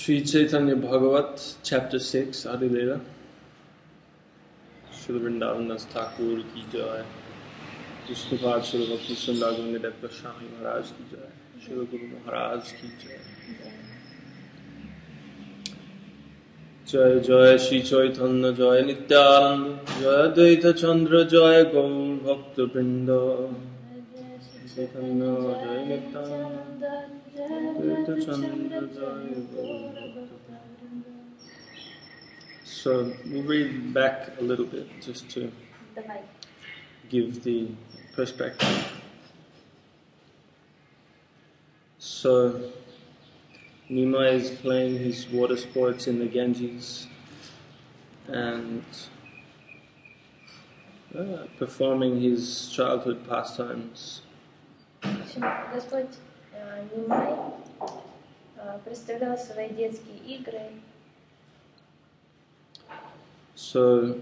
Sri Chaitanya Bhagavat, Chapter 6, Adi Lila. Srila Vrindavan Das Thakur ki jai. Vishnupada Srila Bhakti Sundar Nidetta Swami Maharaj ki jai. Srila Guru Maharaj ki jai. Jai Jai Sri Chaitanya Jai Nityananda Jai Advaita Chandra Jai Gaur Bhakta Vrinda Chaitanya Jai Nityananda Advaita Chandra Jai Gaur. So we'll read back a little bit just to give the perspective. So Nimai is playing his water sports in the Ganges and performing his childhood pastimes. Господь Нимай представлял свои детские игры. So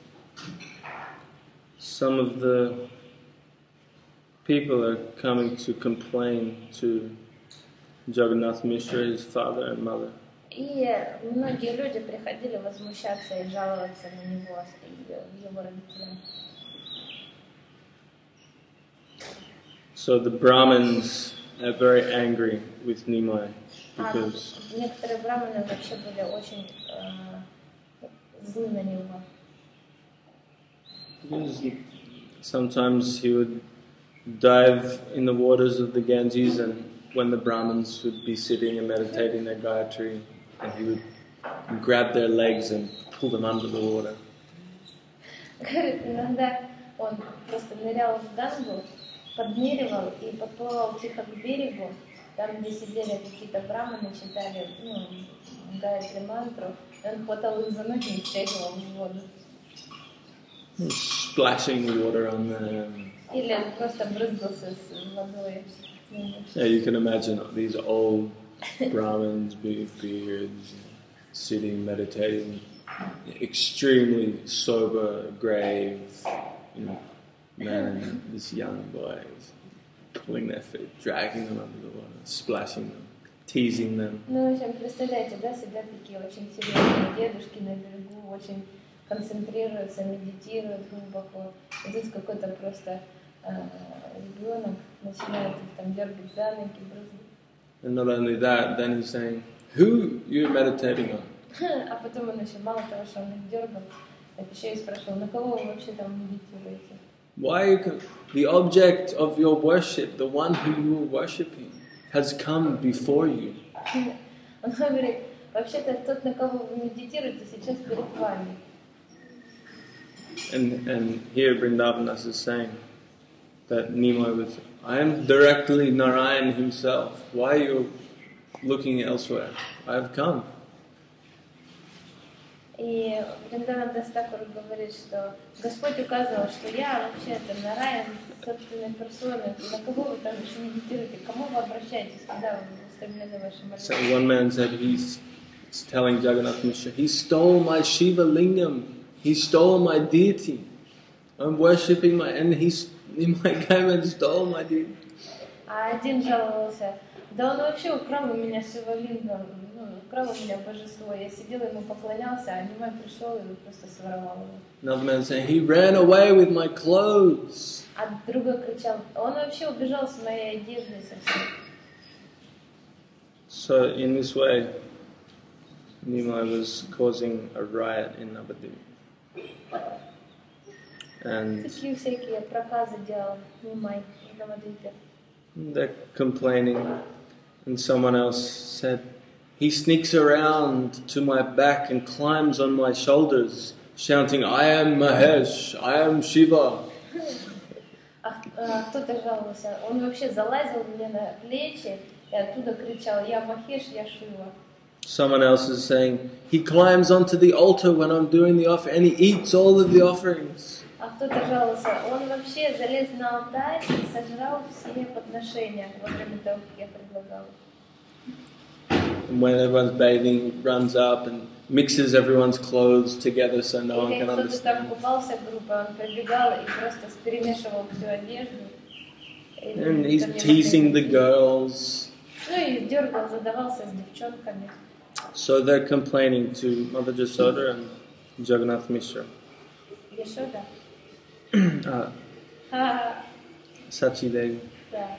some of the people are coming to complain to Jagannath Mishra, his father and mother. И многие люди приходили возмущаться и жаловаться на него и его родителям. So the Brahmins are very angry with Nimai because некоторые браманы вообще были очень злы на него. Sometimes he would dive in the waters of the Ganges, and when the Brahmins would be sitting and meditating their Gayatri, and he would grab their legs and pull them under the water. Иногда он просто нырял в Гангу, подныривал и подплывал тихо к берегу, там, где сидели какие-то браманы, читали Гайатри мантру, и он хватал их за ноги и стягивал в воду. Splashing water on them. Или он просто брызгался с водой. Yeah, you can imagine these old Brahmins, big beards, sitting, meditating, extremely sober, grave, man, this young boy is pulling their feet, dragging them under the water, splashing them, teasing them. Ну, в общем, представляете, да, сидят такие очень серьезные дедушки на берегу, очень концентрируются, медитируют глубоко. И тут какой-то просто ребенок начинает их там дергать за ноги, брызгать. And not only that, then he's saying, who you're meditating on? А потом он еще, мало того, что он их дергал, так еще и спрашивал, на кого вы вообще там медитируете? Why you the object of your worship, the one who you are worshipping, has come before you. Он говорит, вообще-то тот, на кого вы медитируете, сейчас перед вами. And here Vrindavandas is saying that Nimai was, I am directly Narayan himself. Why are you looking elsewhere? I have come. И Вриндаван Тхакур говорит, что Господь указывал, что я вообще-то Нараян собственной персоной. На кого вы там еще медитируете? К кому вы обращаетесь? Куда вы устремлены ваши молитвы? So one man said he's telling Jagannath Mishra, he stole my Shiva Lingam. He stole my deity. I'm worshipping and Nimai came and stole my deity. А один жаловался, да он вообще украл у меня Шивалингам, украл у меня божество. Я сидел, ему поклонялся, а Нимай пришел и просто своровал его. Another man saying, he ran away with my clothes. А другой кричал, он вообще убежал с моей одеждой совсем. So in this way, Nimai was causing a riot in Navadvip. And Такие всякие проказы делал Нимай в Навадвипе. they're complaining, and someone else said, he sneaks around to my back and climbs on my shoulders, shouting, I am Mahesh, I am Shiva. Кто-то жаловался, он вообще залазил мне на плечи и оттуда кричал, я Махеш, я Шива. Someone else is saying, he climbs onto the altar when I'm doing the offering, and he eats all of the offerings. А кто-то жаловался, он вообще залез на алтарь и сожрал все подношения во время того, как я предлагала. And when everyone's bathing, he runs up and mixes everyone's clothes together so no one can Кто-то там understand. купался группой, он прибегал и просто перемешивал всю одежду. And he's teasing the girls. Ну и дергал, задавался с девчонками. So they're complaining to Mother Jasoda and Jagannath Mishra. Яшода? Sachi Devi, Да.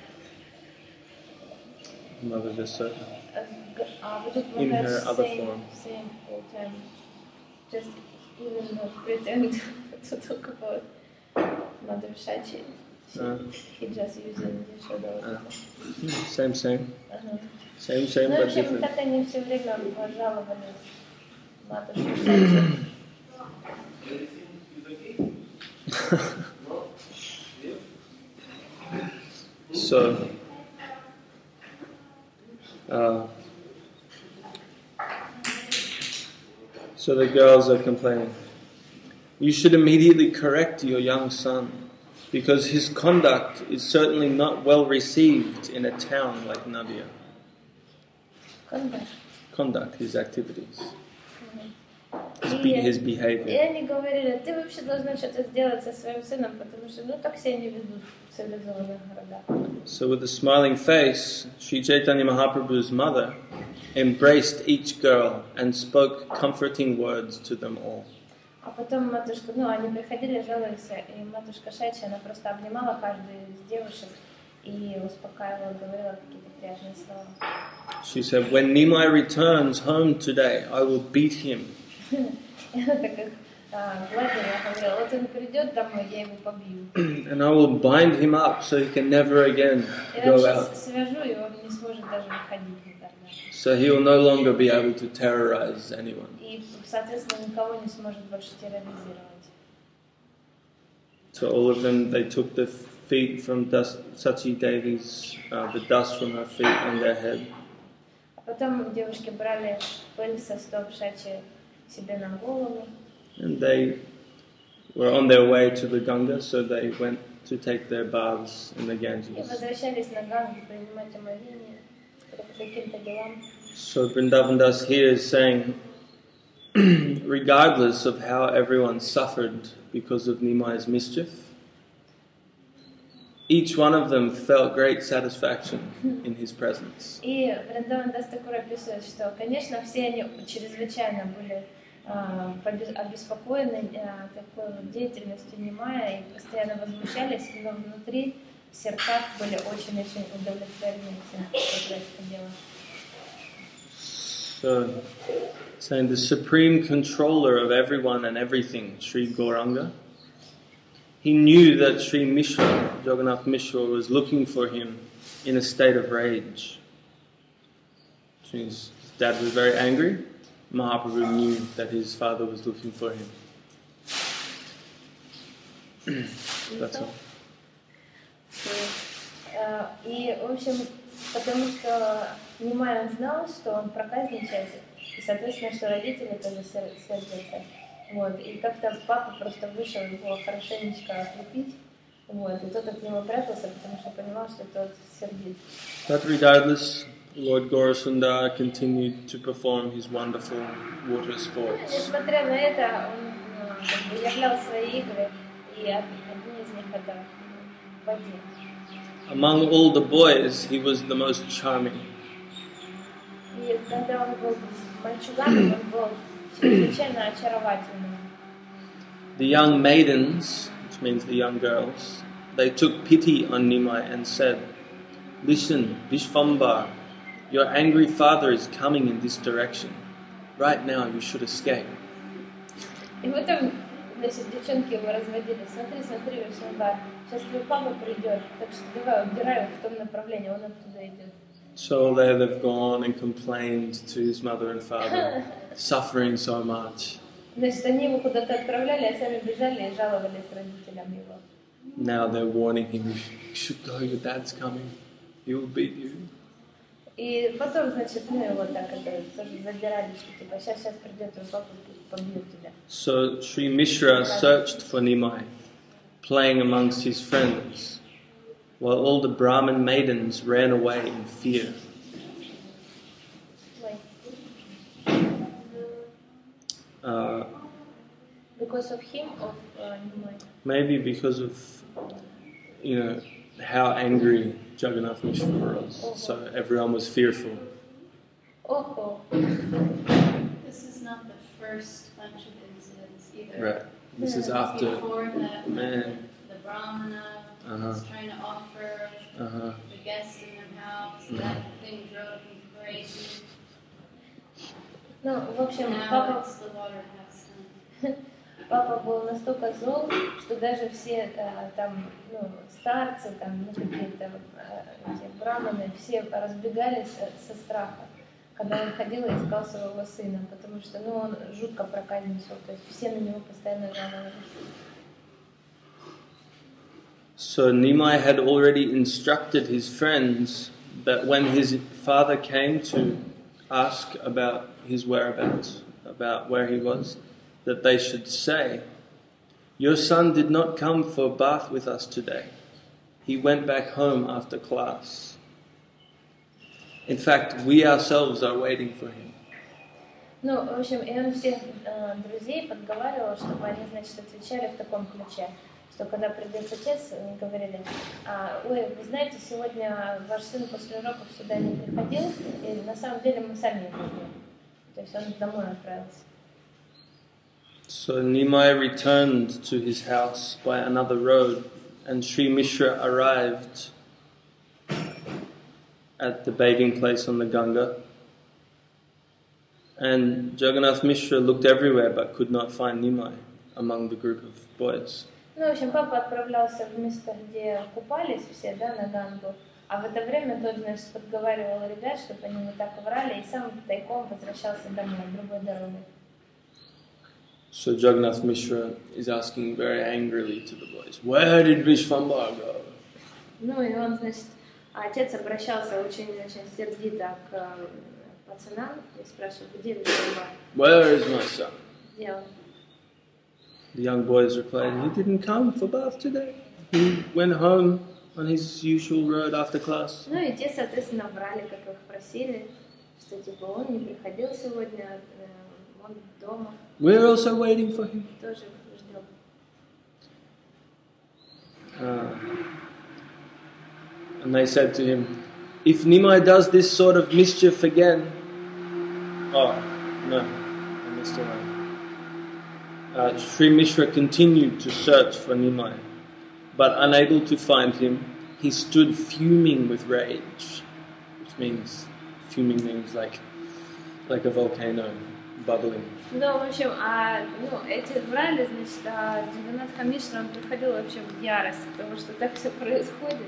Mother Jasoda. We тут In her other same, form. Same all time. Just even not pretend to talk about Mother Shachi. He just using Yashoda. Same. Ага. Same, Ну, в but общем, different. как они все время жаловались матушке Шачи. So the girls are complaining. You should immediately correct your young son, because his conduct is certainly not well received in a town like Nadia. Conduct, his activities, his И behavior. они говорили, ты вообще должна что-то сделать со своим сыном, потому что так себя не ведут в цивилизованных городах. So with a smiling face, Sri Chaitanya Mahaprabhu's mother embraced each girl and spoke comforting words to them all. А потом матушка, они приходили, жаловались, и матушка Шачи, она просто обнимала каждую из девушек и успокаивала, говорила какие-то приятные слова. She said, when Nimai returns home today, I will beat him. И она так их гладила, говорила, вот он придет домой, я его побью. And I will bind him up so he can never again go Я out. свяжу, и он не сможет даже выходить никогда. So he will no longer be able to terrorize anyone. И, соответственно, никого не сможет больше терроризировать. So all of them, they took the feet from Sachi Devi's, the dust from her feet on their head. А потом девушки брали пыль со стоп Шачи себе на голову. And they were on their way to the Ganga, so they went to take their baths in the И Ganges. возвращались на Гангу принимать омовение по каким-то делам. So Vrindavan Das here is saying, regardless of how everyone suffered because of Nimai's mischief, each one of them felt great satisfaction in his presence. И Вриндаван Дас Такур описывает, что, конечно, все они чрезвычайно были обеспокоены такой вот деятельностью Нимая и постоянно возмущались, но внутри, в сердцах были очень-очень удовлетворены тем, что происходило. So, saying the supreme controller of everyone and everything, Sri Gauranga, he knew that Sri Mishra, Jagannath Mishra, was looking for him in a state of rage. His dad was very angry. Mahaprabhu knew that his father was looking for him. That's all. И, в общем, потому что Нимай он знал, что он проказничает, и, соответственно, что родители тоже сердятся. Вот. И как-то папа просто вышел его хорошенечко отлупить, вот, и тот от него прятался, потому что понимал, что тот сердит. But regardless, Lord Gaurasundar continued to perform his wonderful water sports. Несмотря на это, он являл свои игры, и одни из них это в воде. Among all the boys, he was the most charming. И когда он был мальчуганом, он был чрезвычайно очаровательным. The young maidens, which means the young girls, they took pity on Nimai and said, "Listen, Vishvambar, your angry father is coming in this direction. Right now you should escape." И потом, значит, девчонки его разводили. Смотри, Вишвамбар, сейчас твой папа придет, так что давай, убирай в том направлении, он оттуда идет. So there they've gone and complained to his mother and father, suffering so much. Значит, они его куда-то отправляли, а сами бежали и жаловались родителям его. Now they're warning him, you should go, your dad's coming, he will beat you. И потом, значит, его так это тоже задирали, что типа сейчас придет твой папа, побьет тебя. So Sri Mishra searched for Nimai, playing amongst his friends, while all the Brahmin maidens ran away in fear. Because of him, of Nimai? Maybe because of, how angry Jagannath Mishra was, so everyone was fearful. Ого. This is not the first bunch of incidents either. Right. This is after. Before that, Man. the Brahmana was trying to offer the guests in their house. That thing drove him crazy. Ну, в общем, Now папа, it's the water house. папа был настолько зол, что даже все там, ну, старцы, там, ну, какие-то эти браманы, все разбегались со страха, когда он ходил и искал своего сына, потому что, ну, он жутко проказничал, то есть все на него постоянно жаловались. So Nimai had already instructed his friends that when his father came to ask about his whereabouts, about where he was, that they should say, "Your son did not come for a bath with us today. He went back home after class. In fact, we ourselves are waiting for him." Ну, в общем, и он всех друзей подговаривал, чтобы они, значит, отвечали в таком ключе, что когда придет отец, они говорили: ой, вы знаете, сегодня ваш сын после уроков сюда не приходил, и на самом деле мы сами его ждем. То есть он домой отправился. So Nimai returned to his house by another road, and Sri Mishra arrived at the bathing place on the Ganga. And Jagannath Mishra looked everywhere but could not find Nimai among the group of boys. Ну, в общем, папа отправлялся в место, где купались все, да, на Гангу, а в это время тот, значит, подговаривал ребят, чтобы они не так врали, и сам тайком возвращался домой, другой дорогой. So Jagannath Mishra is asking very angrily to the boys, "Where did Vishvambara go?" Ну, и он, значит, отец обращался очень-очень сердито к пацанам и спрашивал, где Вишвамбара? "Where is my son?" Где он? The young boys replied, "He didn't come for bath today. He went home on his usual road after class." Ну, и те, соответственно, врали, как их просили, что, типа, он не приходил сегодня, он дома. We're also waiting for him. Тоже ждем. And they said to him, "If Nimai does this sort of mischief again..." Oh, no, I missed a line. Sri Mishra continued to search for Nimai, but unable to find him, he stood fuming with rage, which means, fuming means like a volcano bubbling. Ну, в общем, эти врали, значит, Джаганнатха Мишра, он приходил вообще в ярость, потому что так все происходит.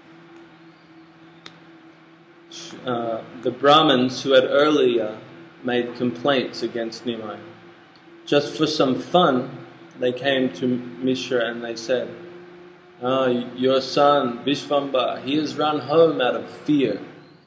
The Brahmins who had earlier made complaints against Nimai, just for some fun, they came to Mishra and they said, "Your son, Vishvambara, he has run home out of fear.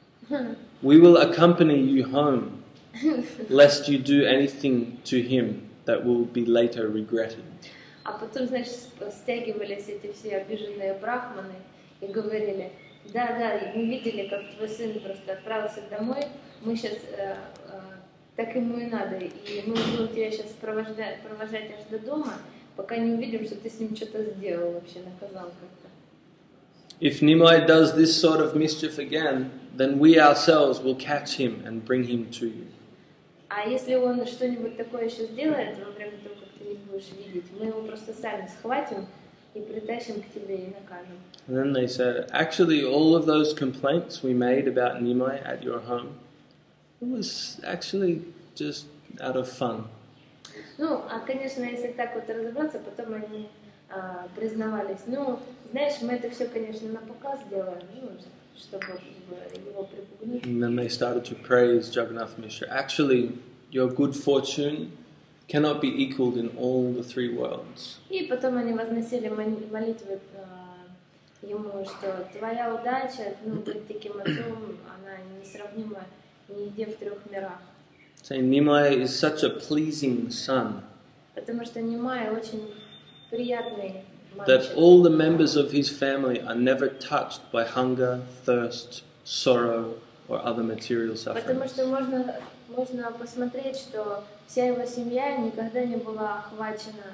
We will accompany you home, lest you do anything to him that will be later regretted." А потом, значит, стягивались эти все обиженные брахманы и говорили: да, мы видели, как твой сын просто отправился домой, мы сейчас, так ему и надо, и мы будем тебя сейчас провожать аж до дома, пока не увидим, что ты с ним что-то сделал вообще, наказал как-то. If Nimai does this sort of mischief again, then we ourselves will catch him and bring him to you. А если он что-нибудь такое еще сделает во время того, как ты не будешь видеть, мы его просто сами схватим и притащим к тебе и накажем. And then they said, "Actually, all of those complaints we made about Nimai at your home, it was actually just out of fun." Ну, конечно, если так вот разобраться, потом они признавались, ну, знаешь, мы это все, конечно, на показ делаем, ну, чтобы его припугнуть. And then they started to praise Jagannath Mishra. "Actually, your good fortune cannot be equaled in all the three worlds." И потом они возносили молитвы ему, что твоя удача, ну, быть таким отцом, она несравнима нигде в трех мирах. Saying Nimai is such a pleasing son Потому что Нимай очень приятный that мальчик. all the members of his family are never touched by hunger, thirst, sorrow, or other material suffering. Потому что можно посмотреть, что вся его семья никогда не была охвачена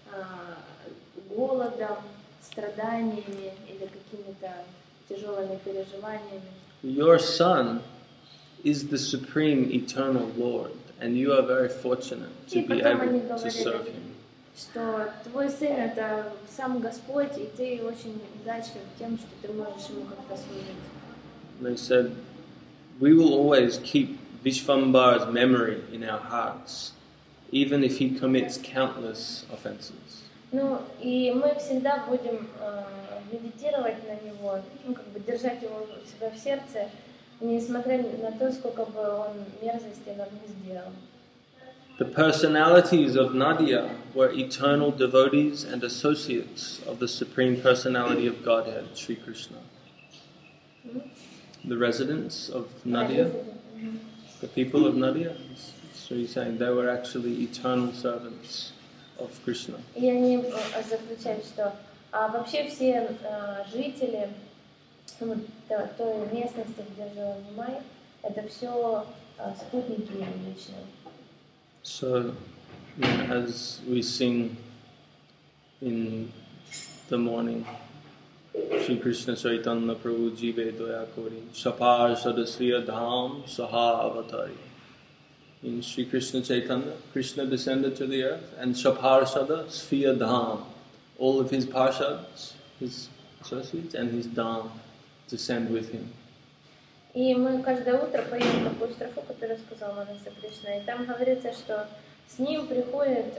голодом, страданиями или какими-то тяжелыми переживаниями. Your son is the supreme eternal Lord, and you are very fortunate to be able to serve Him. Что твой сын это сам Господь, и ты очень удачлив тем, что ты можешь ему как-то служить. They said, we will always keep Vishvambara's memory in our hearts, even if he commits countless offenses. Ну, и мы всегда будем медитировать на него, ну, как бы держать его у себя в сердце, несмотря на то, сколько бы он мерзостей нам не сделал. The personalities of Nadia were eternal devotees and associates of the Supreme Personality of Godhead, Sri Krishna. The residents of Nadia, the people of Nadia, so he's saying they were actually eternal servants of Krishna. И они заключают, что вообще все жители той местности, где жил Нимай, это все спутники вечные. So, as we sing in the morning, Shri Krishna Chaitanya Prabhu Jive Doya Kori Shapar Sadasriya Dham Saha Avatari. In Shri Krishna Chaitanya, Krishna descended to the earth, and Shapar Sada Sriya Dham, all of his parshads, his associates, and his Dham descend with him. И мы каждое утро поем такую строфу, которую сказал Манаса Кришна, и там говорится, что с ним приходит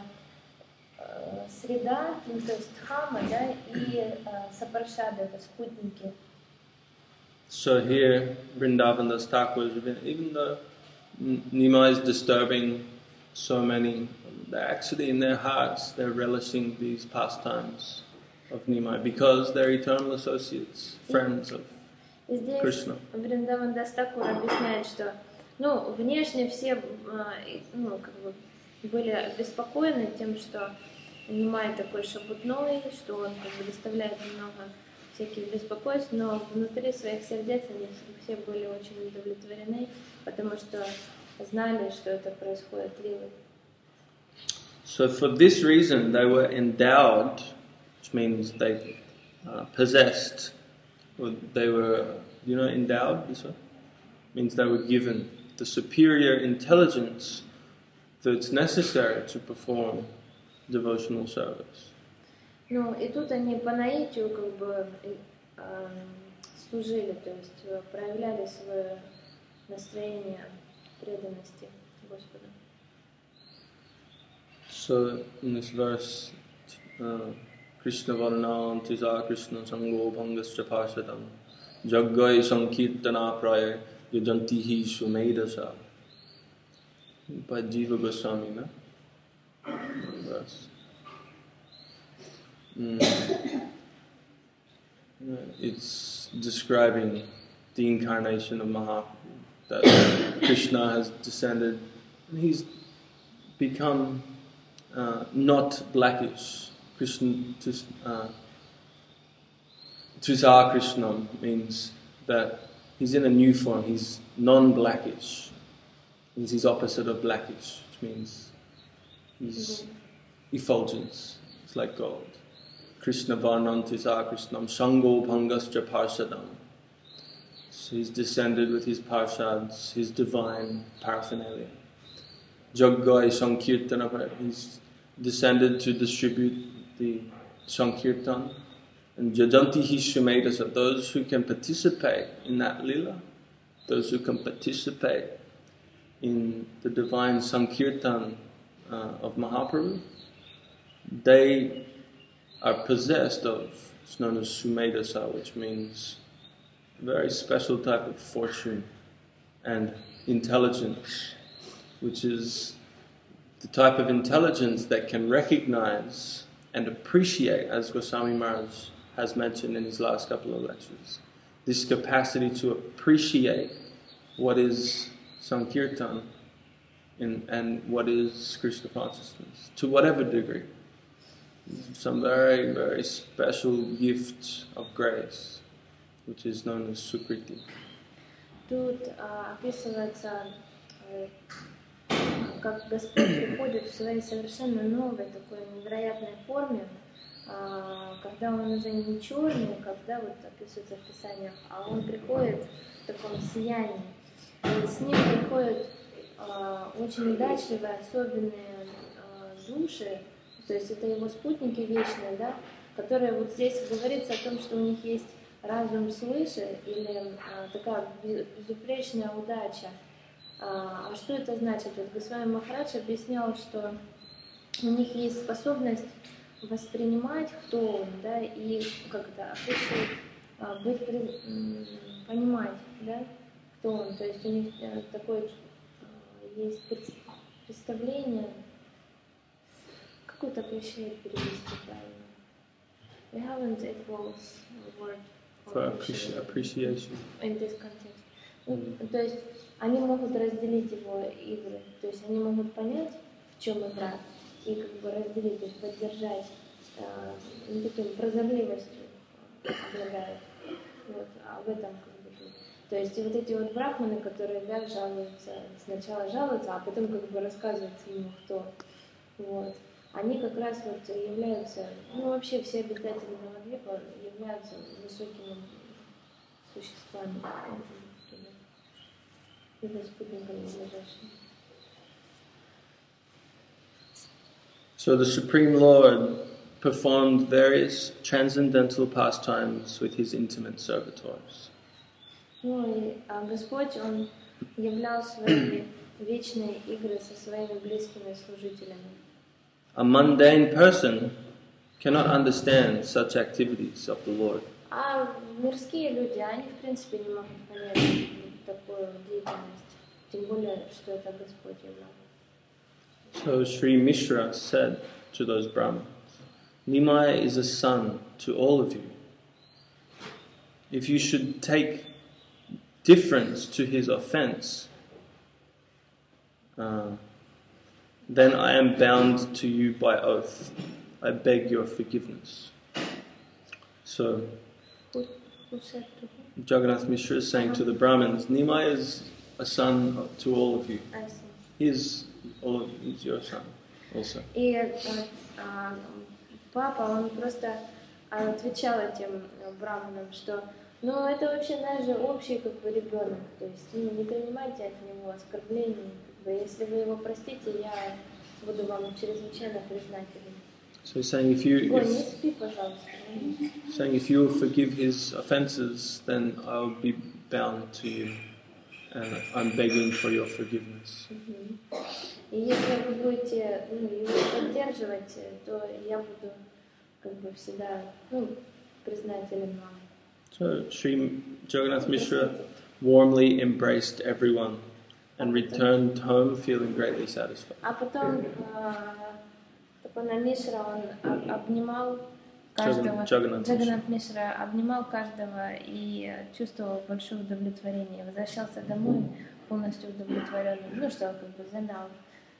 среда, ну, то есть Дхама, да, и Сапаршады, это спутники. So here, Vrindavan Das Thakur, even though Nimai is disturbing so many, they're actually in their hearts, they're relishing these pastimes of Nimai because they're eternal associates, friends of Krishna. Вриндаван Дас Такур объясняет, что, ну, внешне все, ну, как бы были обеспокоены тем, что Нимай такой шебутной, что он как бы доставляет много всяких беспокойств, но внутри своих сердец они все были очень удовлетворены, потому что знали, что это происходит лилой. So for this reason they were endowed, which means they possessed, or they were, endowed, this one? Means they were given the superior intelligence that's necessary to perform devotional service. Ну, и тут они по наитию как бы служили, то есть проявляли свое настроение преданности Господу. So in this verse, Krishna Varnam Tisa Krishna Sango Bhangascha Parshadam Jaggai Sankirtana Praya Yajantihi Sumedasa by Jiva Goswami, no? Verse. It's describing the incarnation of Mahaprabhu, that Krishna has descended and he's become not blackish. Krishna Trisa Krishna means that he's in a new form, he's non-blackish. He's his opposite of blackish, which means he's effulgence, it's like gold. Krishna Varnam Tisa Krishnam Sango Bhangascha Parshadam. So he's descended with his parshads, his divine paraphernalia. Jaggai Sankirtana, he's descended to distribute the Sankirtan. And Jajantihi Shumedasa, those who can participate in that lila, those who can participate in the divine Sankirtan of Mahaprabhu, they are possessed of, it's known as Sumedasa, which means a very special type of fortune and intelligence, which is the type of intelligence that can recognize and appreciate, as Goswami Maharaj has mentioned in his last couple of lectures, this capacity to appreciate what is Sankirtan and what is Krishna consciousness, to whatever degree. Some very, very special gift of grace, which is known as Sukriti. Тут описывается, как Господь приходит в своей совершенно новой, такой невероятной форме, когда Он уже не черный, когда вот описывается в Писаниях, а Он приходит в таком сиянии. И с ним приходят очень удачливые, особенные души, то есть это его спутники вечные, да, которые вот здесь говорится о том, что у них есть разум свыше или такая безупречная удача. А что это значит? Вот Госвами Махарадж объяснял, что у них есть способность воспринимать, кто он, да, и как-то понимать, да, кто он. То есть у них такое есть представление, какой-то клише перевести правильно. We haven't equals word for appreciation in this context. То есть они могут разделить его игры, то есть они могут понять, в чем игра, и как бы разделить, то есть поддержать, таким прозорливостью обладают. Вот, а в этом как бы тут. То есть и вот эти вот брахманы, которые жалуются, сначала жалуются, а потом как бы рассказывают ему, кто. Вот. Они как раз вот являются, вообще все обитатели Навадвипа являются высокими существами, его спутниками ближайшими. So the Supreme Lord performed various transcendental pastimes with his intimate servitors. И Господь, Он являл свои вечные игры со своими близкими служителями. A mundane person cannot understand such activities of the Lord. А мирские люди, они в принципе не могут понять такую деятельность, тем более, что это Господь являл. So Sri Mishra said to those Brahmins, Nimai is a son to all of you. If you should take difference to his offense, then I am bound to you by oath. I beg your forgiveness. So, Jagannath Mishra is saying to the Brahmins, Nimai is a son to all of you. He is your son also. И папа, он просто отвечал этим браманам, что это вообще наш же общий как бы ребенок, то есть не принимайте от него оскорблений, если вы его простите, я буду вам чрезвычайно признателен. So he's saying if you forgive his offenses, then I'll be bound to you, and I'm begging for your forgiveness. И если вы будете его поддерживать, то я буду как бы всегда признателен вам. So Sri Jagannath Mishra warmly embraced everyone and returned home feeling greatly satisfied. А потом Тапана Мишра, он обнимал каждого, Джаганнат Мишра обнимал каждого и чувствовал большое удовлетворение. Возвращался домой полностью удовлетворенным, что как бы замял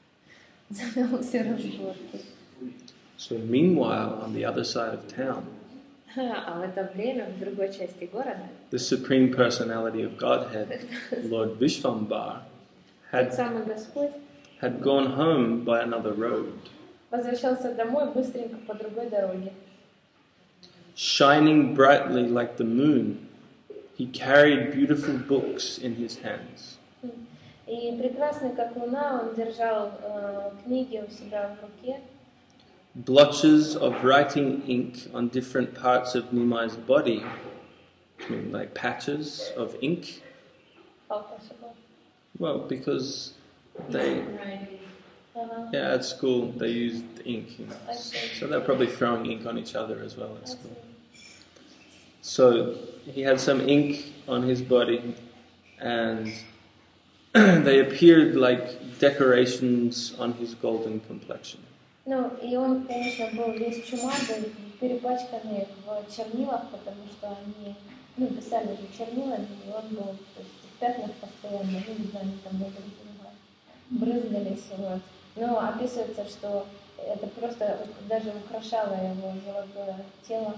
все разборки. So meanwhile, on the other side of town, а в это время в другой части города, the Supreme Personality of Godhead, Lord Vishvambar, had gone home by another road. Возвращался домой быстренько по другой дороге. Shining brightly like the moon, he carried beautiful books in his hands. И прекрасный как луна, он держал книги у себя в руке. Blotches of writing ink on different parts of Nimai's body, like patches of ink. How possible? Well, because they, at school they used ink, so they're probably throwing ink on each other as well at school. So he had some ink on his body, and they appeared like decorations on his golden complexion. И он, конечно, был весь чумазый, перепачканный в чернилах, потому что они, писали же чернилами, и он был в пятнах постоянно, видно, они там друг друга брызгались, вот. Но описывается, что это просто даже украшало его золотое тело,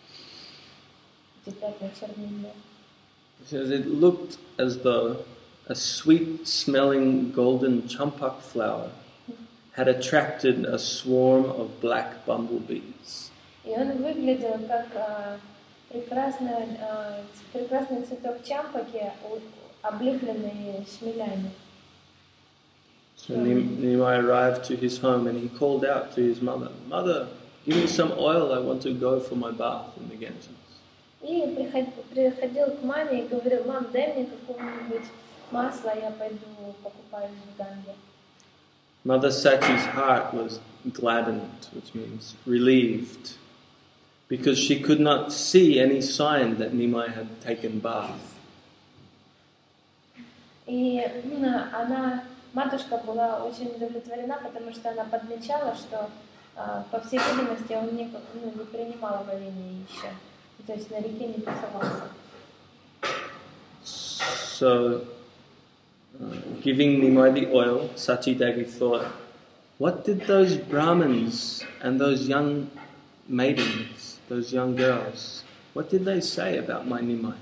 эти пятна чернильные. It looked as though a sweet-smelling golden champak flower had attracted a swarm of black bumblebees. И он выглядел как прекрасный цветок чампаки, облепленный шмелями. So Nehemiah arrived to his home and he called out to his mother, "Mother, give me some oil, I want to go for my bath in the Ganges." И приходил к маме и говорил: «Мам, дай мне какого-нибудь масла, я пойду покупаюсь в Ганге». Mother Sachi's heart was gladdened, which means relieved, because she could not see any sign that Nehemiah had taken bath. И матушка была очень удовлетворена, потому что она подмечала, что, по всей видимости, он не принимал омовение еще. То есть на реке не купался. So, giving Nehemiah the oil, Sachi Devi thought, what did those Brahmins and those young maidens, those young girls, what did they say about my Nehemiah?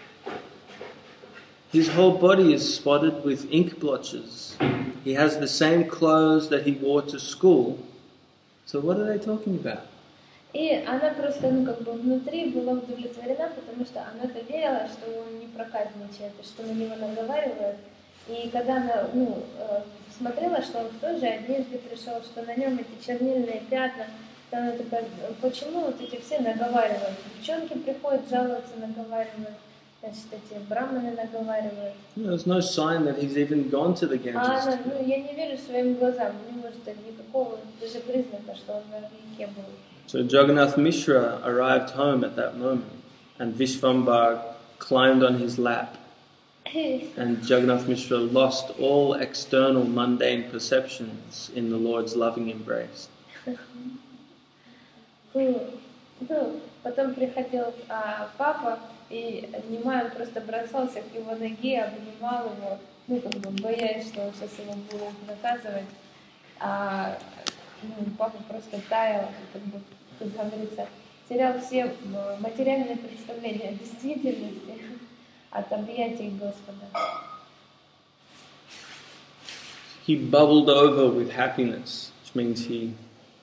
His whole body is spotted with ink blotches. He has the same clothes that he wore to school. So what are they talking about? И она просто, внутри была удовлетворена, потому что она-то верила, что он не проказничает, и что на него наговаривают. И когда она, смотрела, что он в той же одежде пришел, что на нем эти чернильные пятна, то она такая: почему вот эти все наговаривают? Девчонки приходят, жалуются, наговаривают. Значит, эти браманы наговаривают. There's no sign that he's even gone to the Ganges. Я не верю своим глазам, не может быть никакого даже признака, что он на реке был. So Jagannath Mishra arrived home at that moment, and Vishvambar climbed on his lap, and Jagannath Mishra lost all external mundane perceptions in the Lord's loving embrace. Потом приходил папа, и Нehemiah просто бросался к его ноге, обнимал его, боясь, что он сейчас его будет наказывать. Папа просто таял, как говорится, терял все материальные представления о действительности от объятий Господа. He bubbled over with happiness, which means he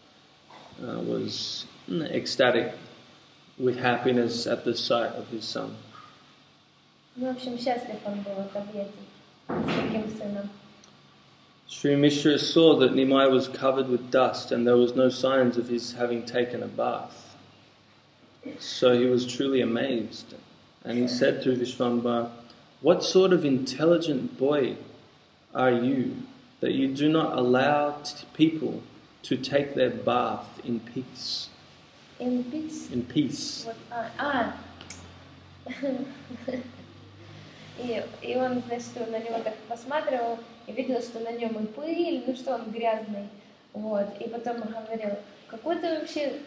was ecstatic with happiness at the sight of his son. В общем, счастлив он был от объятий с таким сыном. Sri Mishra saw that Nehemiah was covered with dust and there was no signs of his having taken a bath. So he was truly amazed. And he said to Vishvambar, "What sort of intelligent boy are you that you do not allow people to take their bath in peace?" In peace? In peace. И он, значит, на него так посматривал и видел, что на нем и пыль, что он грязный. И потом говорил: какой ты вообще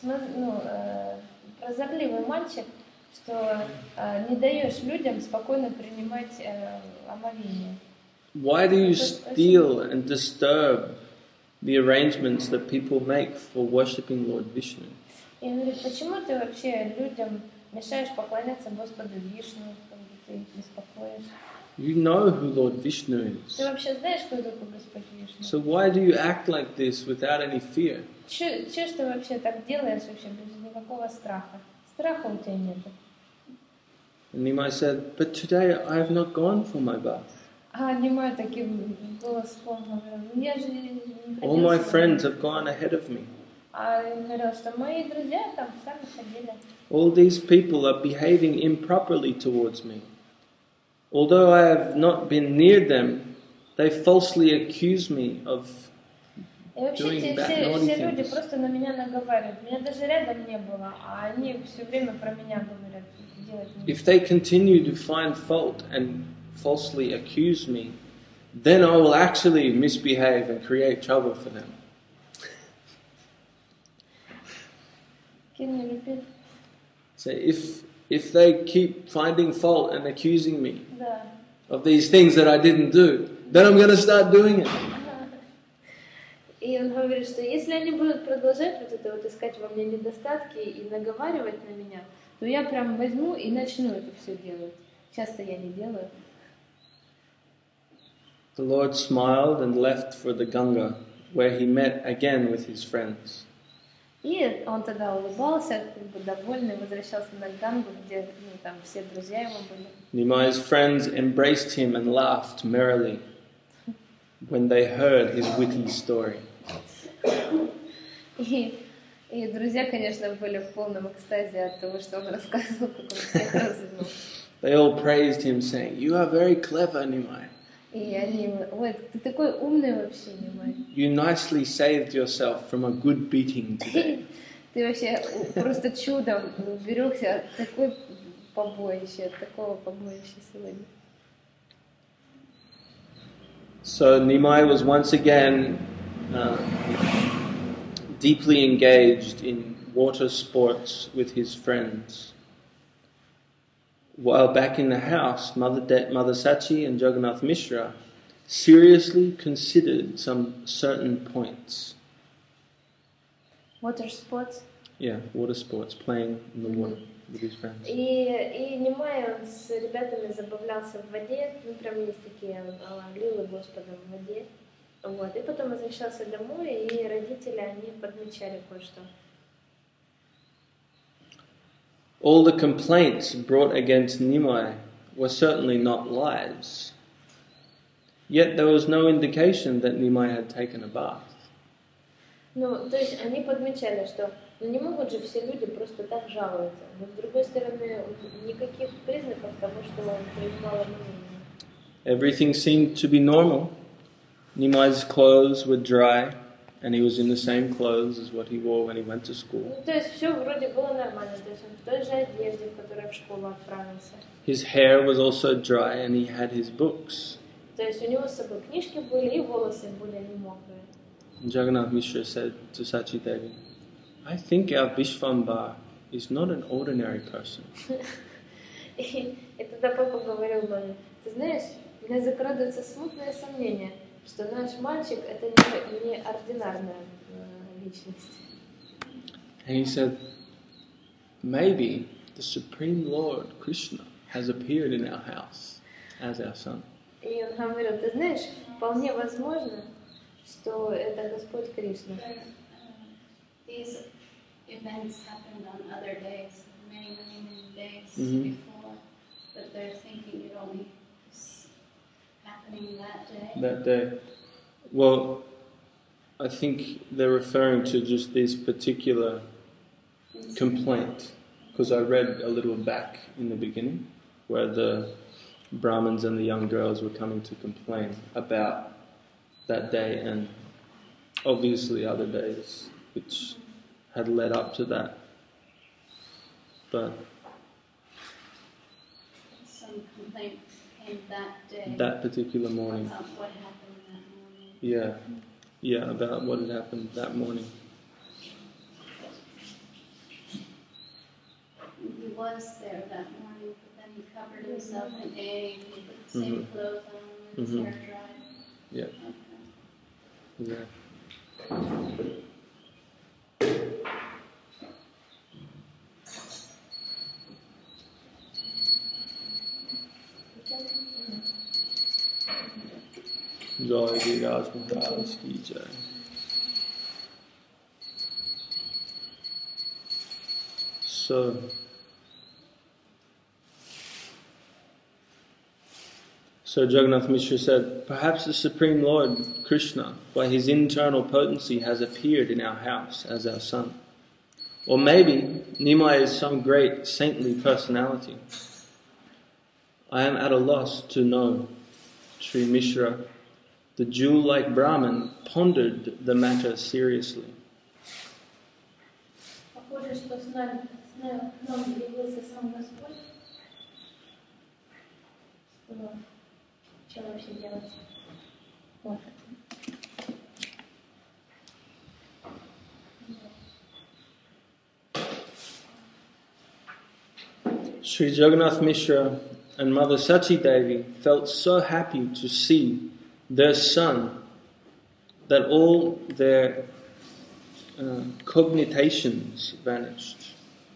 прозорливый мальчик, что не даешь людям спокойно принимать омовение. Why do you steal and disturb the arrangements that people make for worshipping Lord Vishnu? И он говорит: почему ты вообще людям мешаешь поклоняться Господу Вишну, ты их беспокоишь? You know who Lord Vishnu is. Ты вообще знаешь, кто такой Господь Вишну? So why do you act like this without any fear? Че ты вообще так делаешь вообще без никакого страха? Страха у тебя нет. And Nehemiah said, "But today I have not gone for my bath. Нehemiah таким голосом говорил: я же не ходил. All my friends have gone ahead of me. Говорил, что мои друзья там сами ходили. All these people are behaving improperly towards me. Although I have not been near them, they falsely accuse me of doing bad naughty все люди things." просто на меня наговаривают. Меня даже рядом не было, а они все время про меня говорят. If they continue to find fault and falsely accuse me, then I will actually misbehave and create trouble for them. Can you repeat? So if they keep finding fault and accusing me Да. of these things that I didn't do, then I'm going to start doing it. И он говорит, что если они будут продолжать искать во мне недостатки и наговаривать на меня, то я прям возьму и начну это все делать. Часто я не делаю. The Lord smiled and left for the Ganga, where he met again with his friends. И он тогда улыбался, как бы довольный, возвращался на Гангу, где там все друзья его были. Nimai's friends embraced him and laughed merrily when they heard his witty story. И друзья, конечно, были в полном экстазе от того, что он рассказывал, как он всех развел. They all praised him, saying, "You are very clever, Nimai. И они, ой, ты такой умный вообще, Нимай. You nicely saved yourself from a good beating today." Ты вообще просто чудом уберегся от такого побоища сегодня. So Nimai was once again deeply engaged in water sports with his friends. While back in the house, Mother Sachi and Jagannath Mishra seriously considered some certain points. Water sports? Yeah, water sports, playing in the water with his friends. И Нимай, он с ребятами забавлялся в воде, ну прям есть такие лилы Господа в воде. Вот. И потом возвращался домой, и родители, они подмечали кое-что. All the complaints brought against Nimai were certainly not lies. Yet there was no indication that Nimai had taken a bath. Ну, то есть они подмечали, что не могут же все люди просто так жаловаться. Но с другой стороны, никаких признаков того, что он принимал обвинение. Everything seemed to be normal. Nimai's clothes were dry, and he was in the same clothes as what he wore when he went to school. Ну, то есть все вроде было нормально, то есть он в той же одежде, в которой в школу отправился. His hair was also dry, and he had his books. То есть у него с собой книжки были, и волосы были не мокрые. Jagannath Mishra said to Sachi Devi, "I think our Vishvambar is not an ordinary person." И тогда папа говорил маме, ты знаешь, у меня закрадывается смутное сомнение, что наш мальчик это не ординарная личность. And he said, maybe the Supreme Lord Krishna has appeared in our house as our son. И он говорил, ты знаешь, вполне возможно, что это Господь Кришна. These events happened on other days, many days before, but they're thinking it only is happening that day. That day. Well, I think they're referring to just this particular complaint, because I read a little back in the beginning where the Brahmins and the young girls were coming to complain about that day and obviously other days which had led up to that. But some complaint came that day. That particular morning. About what happened that morning. Yeah, about what had happened that morning. He was there that morning, but then he covered himself in egg, he put the same clothes on, his hair dried. Yeah. Okay. Yeah. Jai Viraj Maharaj ki jai. So Jagannath Mishra said, perhaps the Supreme Lord Krishna, by his internal potency, has appeared in our house as our son. Or maybe Nimai is some great saintly personality. I am at a loss to know. Sri Mishra, the jewel-like Brahmin, pondered the matter seriously. Похоже, что с нам явился сам Господь. Что вообще делать? Вот. Sri Jagannath Mishra and Mother Sachi Devi felt so happy to see their son that all their cogitations vanished,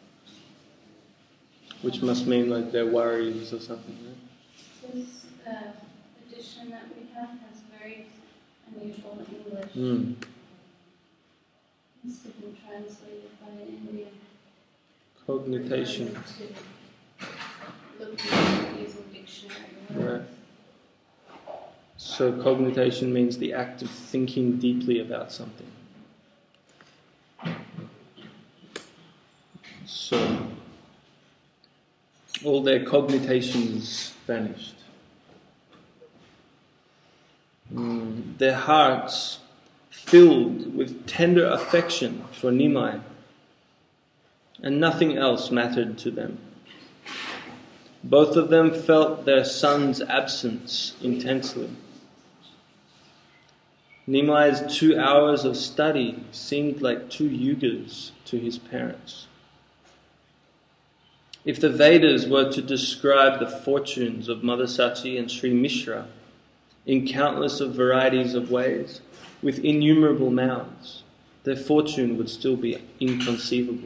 which must mean like their worries or something. Right? This edition that we have has very unusual English. This has been translated by an Indian. Cognitation. Looking at using dictionary words. Right. So cognitation means the act of thinking deeply about something. So all their cogitations vanished. Their hearts filled with tender affection for Nimai, and nothing else mattered to them. Both of them felt their son's absence intensely. Nimai's 2 hours of study seemed like 2 yugas to his parents. If the Vedas were to describe the fortunes of Mother Sachi and Sri Mishra in countless of varieties of ways, with innumerable mouths, their fortune would still be inconceivable.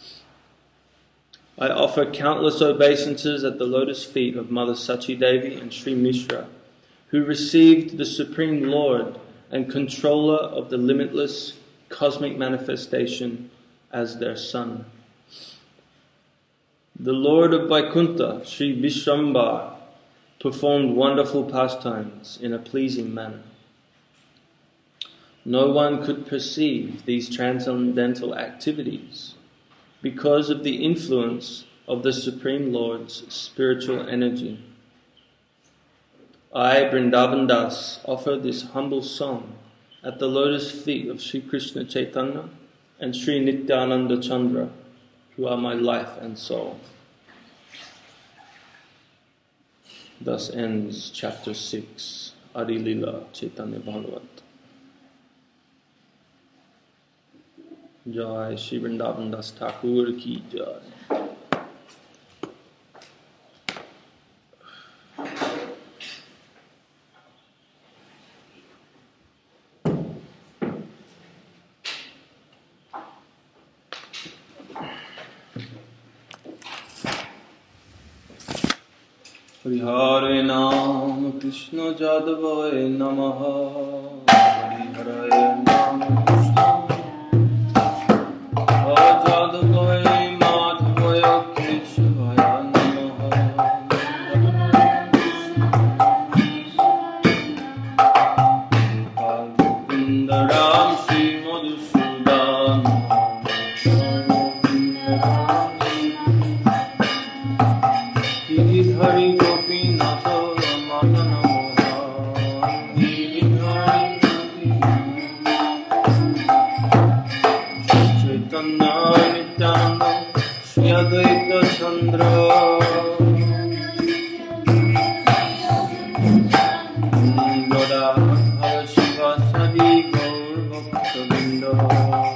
I offer countless obeisances at the lotus feet of Mother Sachi Devi and Sri Mishra, who received the Supreme Lord and controller of the limitless cosmic manifestation as their son. The Lord of Vaikuntha, Sri Vishrambar, performed wonderful pastimes in a pleasing manner. No one could perceive these transcendental activities because of the influence of the Supreme Lord's spiritual energy. I, Vrindavan Das, offer this humble song at the lotus feet of Sri Krishna Chaitanya and Sri Nityananda Chandra, who are my life and soul. Thus ends chapter 6, Adi Lila Chaitanya Bhagavat. Jai Shri Vrindavan Das Thakur ki jai. Hare Nam Krishna Jadavaya Namaha. Hare Nam Krishna Jadavaya Madhavaya Keshavaya Namaha. Govinda Ram Shri Madhusudan. Hari Gopinath Madana Mohan Chaitanya Nityananda Shri Advaita Chandra Goda Madhava Shiva Sadi Gaur Bhakta Vrinda.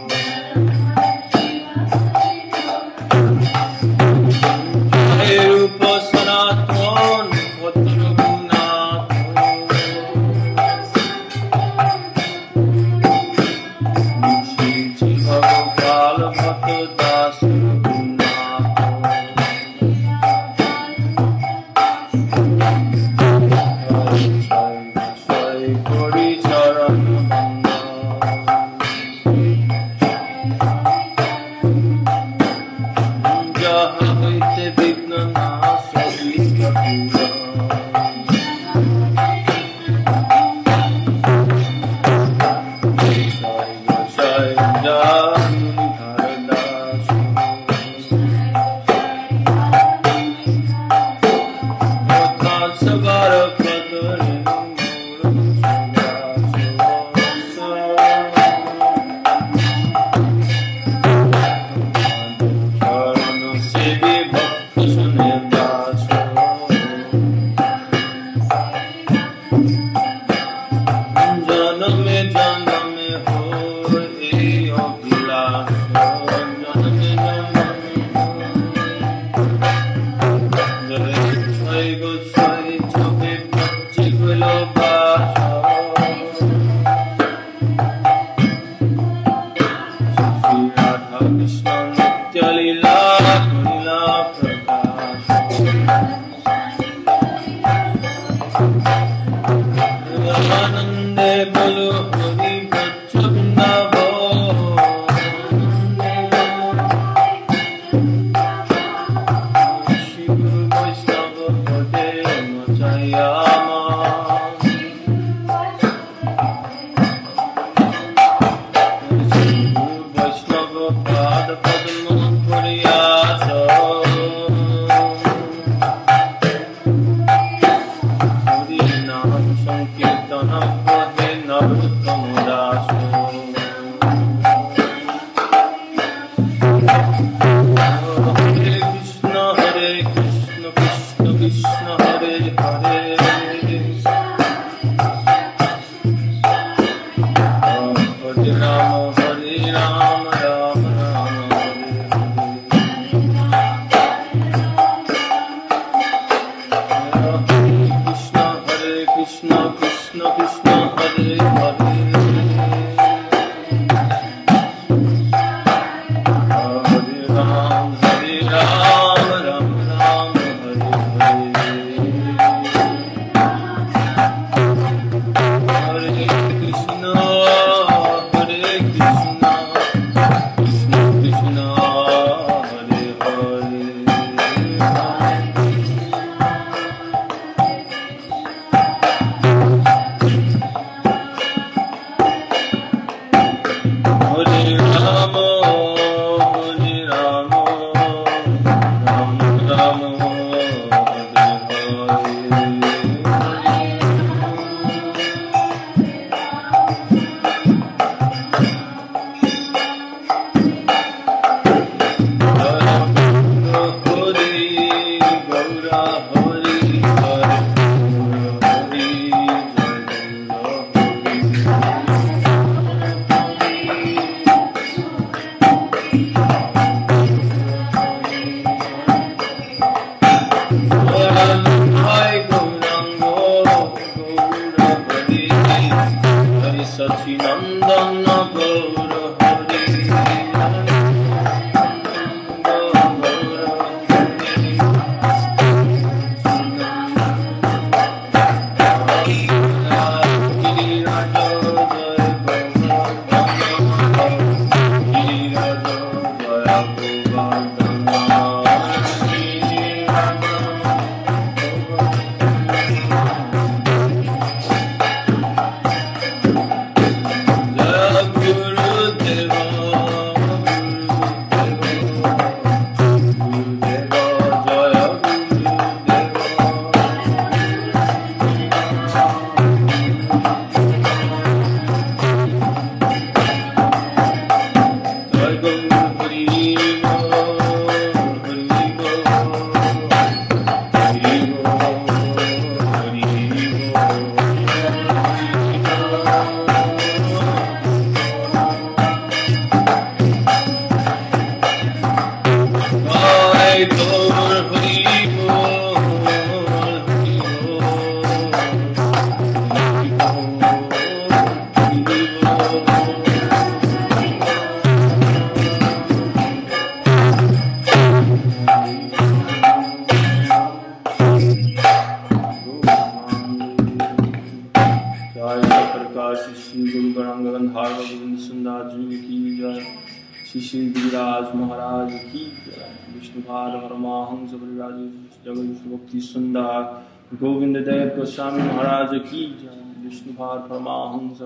Govind Dev Goswami महाराज की जय। विष्णुपाद परमहंस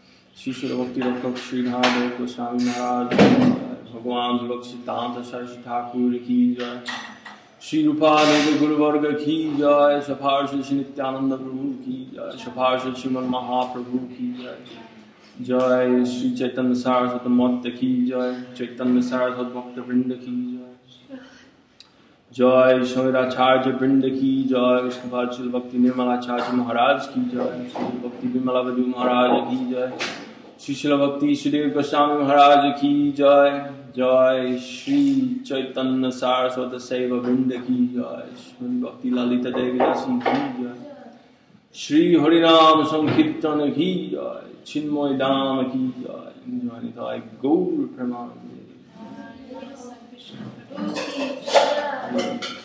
शिशु भक्ति रक्षक श्रीधर गोस्वामी महाराज की जय। भगवान सिद्धांत सरस्वती ठाकुर की जय। श्री रूपाल गुरुवर्ग की जय। सफार्षि नित्यानंद प्रभु की जय। सफार्षि श्रीमन महाप्रभु की जय। जय श्री चैतन्य सारस्वत मत की जय। चैतन्य सारस्वत भक्त वृंद की जय। जय शौराचार्य वृंद की जय। विष्णुपाद श्री भक्ति निर्मलाचार्य महाराज की जय। श्री भक्ति विमला बधु महाराज की जय। श्री शिल भक्ति श्रीदेव गोस्वामी महाराज की जय। जय श्री चैतन्य सारस्वत सेव वृंद की जय। श्री भक्ति ललिता देवी दासी की जय। श्री हरिनाम संकीर्तन की जय। चिन्मय धाम की जय। गौर प्रमाण।